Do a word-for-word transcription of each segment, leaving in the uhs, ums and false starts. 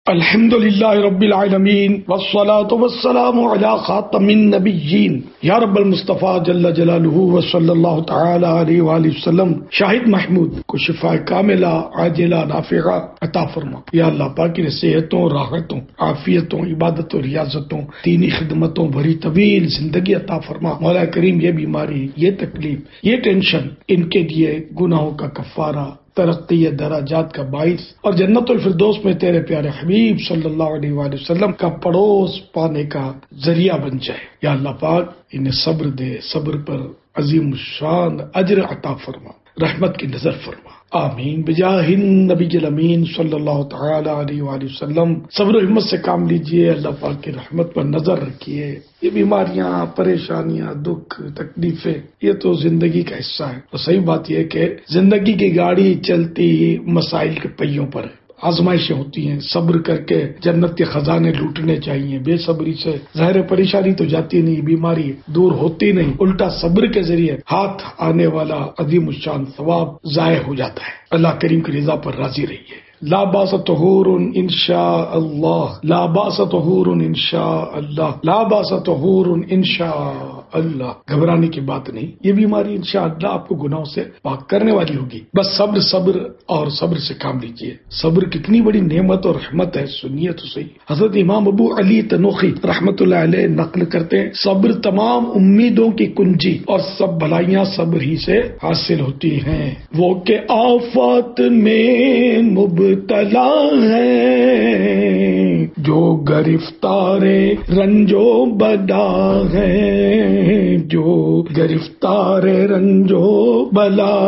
الحمد للہ رب العالمین والصلاة والسلام علی خاتم النبیین یا رب المصطفیٰ جل جلالہ وصلی اللہ تعالی علیہ وآلہ وسلم شاہد محمود کو شفاء کاملہ عاجلہ نافعہ عطا فرما۔ یا اللہ پاک کی صحتوں، راحتوں، عافیتوں، عبادتوں، ریاضتوں، دینی خدمتوں بھری طویل زندگی عطا فرما۔ مولا کریم یہ بیماری، یہ تکلیف، یہ ٹینشن، ان کے لیے گناہوں کا کفارہ، ترقی دراجات کا باعث اور جنت الفردوس میں تیرے پیارے حبیب صلی اللہ علیہ وآلہ وسلم کا پڑوس پانے کا ذریعہ بن جائے۔ یا اللہ پاک انہیں صبر دے، صبر پر عظیم الشان اجر عطا فرما، رحمت کی نظر فرما، آمین بجاہ النبی الامین صلی اللہ تعالی علیہ وآلہ وسلم۔ صبر و ہمت سے کام لیجئے، اللہ پاک کی رحمت پر نظر رکھیے۔ یہ بیماریاں، پریشانیاں، دکھ، تکلیفیں، یہ تو زندگی کا حصہ ہے۔ تو صحیح بات یہ کہ زندگی کی گاڑی چلتی مسائل کے پہیوں پر ہے، آزمائشیں ہوتی ہیں، صبر کر کے جنت کے خزانے لوٹنے چاہیے۔ بے صبری سے ظاہر پریشانی تو جاتی نہیں، بیماری دور ہوتی نہیں، الٹا صبر کے ذریعے ہاتھ آنے والا عظیم الشان ثواب ضائع ہو جاتا ہے۔ اللہ کریم کی رضا پر راضی رہیے۔ لا باس طہور انشاء اللہ، لا باس طہور انشاء اللہ، لا باس طہور انشاء اللہ۔ گھبرانے کی بات نہیں، یہ بیماری انشاءاللہ آپ کو گناہوں سے پاک کرنے والی ہوگی۔ بس صبر صبر اور صبر سے کام لیجیے۔ صبر کتنی بڑی نعمت اور رحمت ہے، سنیے تو صحیح۔ حضرت امام ابو علی تنوخی رحمت اللہ علیہ نقل کرتے ہیں، صبر تمام امیدوں کی کنجی اور سب بھلائیاں صبر ہی سے حاصل ہوتی ہیں۔ وہ کہ آفات میں مبتلا ہے جو گرفتار رنجو بلا ہے، جو گرفتار رنجو بلا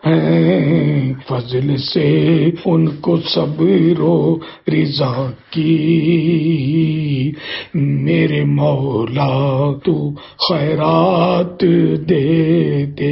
ہے، فضل سے ان کو صبر و رضا کی، میرے مولا تو خیرات دے دے،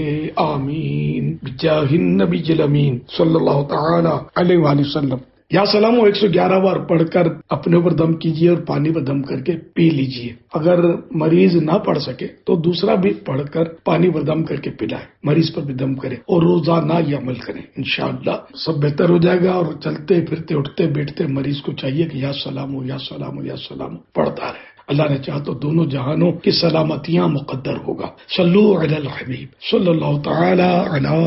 آمین بجاہ النبی الامین صلی اللہ تعالی علیہ وآلہ وسلم۔ یا سلام ایک سو گیارہ بار پڑھ کر اپنے اوپر دم کیجیے اور پانی پر دم کر کے پی لیجیے۔ اگر مریض نہ پڑھ سکے تو دوسرا بھی پڑھ کر پانی پر دم کر کے پلائے، مریض پر بھی دم کرے اور روزانہ یہ عمل کریں، انشاءاللہ سب بہتر ہو جائے گا۔ اور چلتے پھرتے اٹھتے بیٹھتے مریض کو چاہیے کہ یا سلام ہو یا سلام ہو یا سلام ہو پڑھتا رہے۔ اللہ نے چاہا تو دونوں جہانوں کی سلامتیاں مقدر ہوگا۔ صلو علی الحبیب صلی اللہ تعالی علی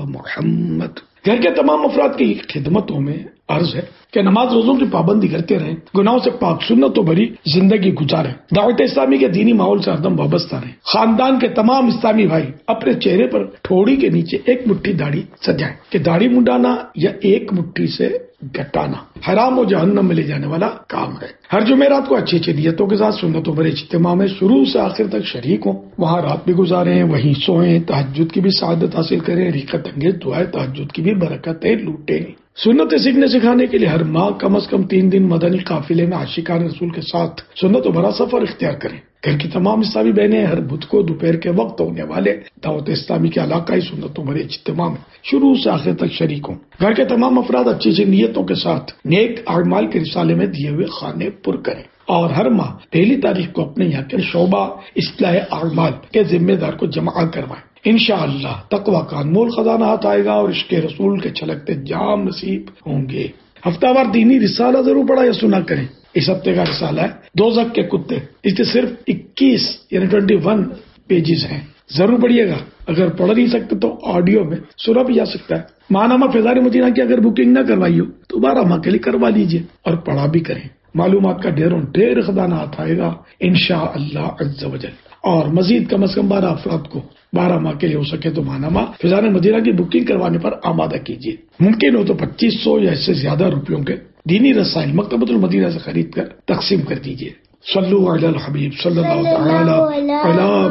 محمد۔ گھر کے تمام افراد کی خدمتوں میں عرض ہے کہ نماز روزوں کی پابندی کرتے رہیں، گناہوں سے پاک سنتوں بھری زندگی گزاریں، دعوت اسلامی کے دینی ماحول سے ہردم وابستہ رہیں۔ خاندان کے تمام اسلامی بھائی اپنے چہرے پر ٹھوڑی کے نیچے ایک مٹھی داڑھی سجائیں کہ داڑھی منڈانا یا ایک مٹھی سے گٹانا حرام و جہنم میں لے جانے والا کام ہے۔ ہر جمعرات کو اچھی اچھی نیتوں کے ساتھ سنتوں بھرے اجتماع میں شروع سے آخر تک شریک ہوں، وہاں رات بھی گزاریں، وہیں سوئیں، تہجد کی بھی سعادت حاصل کریں، ریقت انگیز دعائیں تہجد کی بھی برکتیں لوٹیں۔ سنت سیکھنے سکھانے کے لیے ہر ماہ کم از کم تین دن مدنی قافلے میں عاشقان رسول کے ساتھ سنت و بھرا سفر اختیار کریں۔ گھر کی تمام اسلامی بہنیں ہر بدھ کو دوپہر کے وقت ہونے والے دعوت اسلامی کے علاقائی سنتوں بھرے اجتماع میں شروع سے آخر تک شریک ہوں۔ گھر کے تمام افراد اچھی اچھی نیتوں کے ساتھ نیک اعمال کے رسالے میں دیے ہوئے خانے پر کریں اور ہر ماہ پہلی تاریخ کو اپنے یہاں کے شعبہ اصلاح اعمال کے ذمہ دار کو جمع کروائیں۔ انشاءاللہ تقویٰ کا انمول خزانہ ہاتھ آئے گا اور عشق رسول کے چھلکتے جام نصیب ہوں گے۔ ہفتہ وار دینی رسالہ ضرور پڑھا یا سنا کریں۔ اس ہفتے کا رسالہ ہے دوزخ کے کتے، اس کے صرف اکیس یعنی ٹوینٹی ون پیجز ہیں، ضرور پڑھیے گا۔ اگر پڑھ نہیں سکتے تو آڈیو میں سنا بھی جا سکتا ہے۔ ماہنامہ فیضان مدینہ کی اگر بکنگ نہ کروائی ہو تو بارہ ماہ کے لیے کروا لیجیے اور پڑھا بھی کریں۔ معلومات کا ڈھیروں ڈھیر خزانہ ہاتھ آئے گا انشاءاللہ عز و جل۔ اور مزید کم از کم بارہ افراد کو بارہ ماہ کے لیے ہو سکے تو ماہنامہ فیضان مدینہ کی بکنگ کروانے پر آمادہ کیجیے۔ ممکن ہو تو پچیس سو یا اس سے زیادہ روپیوں کے دینی رسائل مکتبۃ المدینہ سے خرید کر تقسیم کر دیجیے۔ صلو علی الحبیب صلی اللہ تعالی علی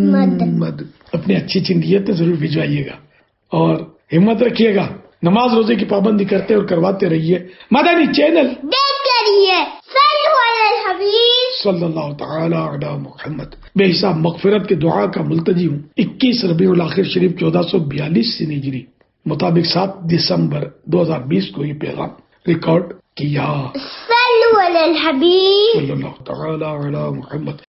محمد۔ اپنی اچھی اچھی نیتیں ضرور بھجوائیے گا اور ہمت رکھیے گا، نماز روزے کی پابندی کرتے اور کرواتے رہیے۔ مدنی چینل دیکھتے رہیے۔ صلو علی الحبیب صلی اللہ تعالی علی محمد۔ بے حساب مغفرت کے دعا کا ملتجی ہوں۔ اکیس ربیع الاخر شریف چودہ سو بیالیس سے ہجری مطابق سات دسمبر دو ہزار بیس کو یہ پیغام ریکارڈ کیا۔ صلو علی الحبیب صلی اللہ تعالی علی محمد۔